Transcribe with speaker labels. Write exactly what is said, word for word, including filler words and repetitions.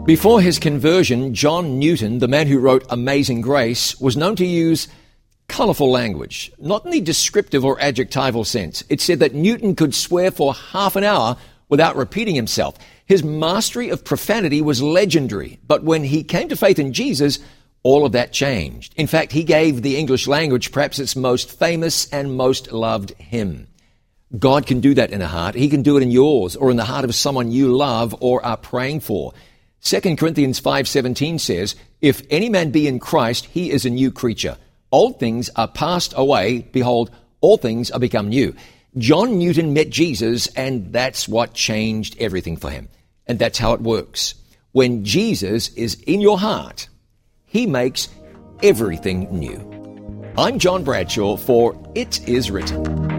Speaker 1: Before his conversion, John Newton, the man who wrote Amazing Grace, was known to use colourful language, not in the descriptive or adjectival sense. It said that Newton could swear for half an hour without repeating himself. His mastery of profanity was legendary, but when he came to faith in Jesus, all of that changed. In fact, he gave the English language perhaps its most famous and most loved hymn. God can do that in a heart. He can do it in yours or in the heart of someone you love or are praying for. Second Corinthians five seventeen says, "If any man be in Christ, he is a new creature. Old things are passed away. Behold, all things are become new." John Newton met Jesus, and that's what changed everything for him. And that's how it works. When Jesus is in your heart, he makes everything new. I'm John Bradshaw for It Is Written.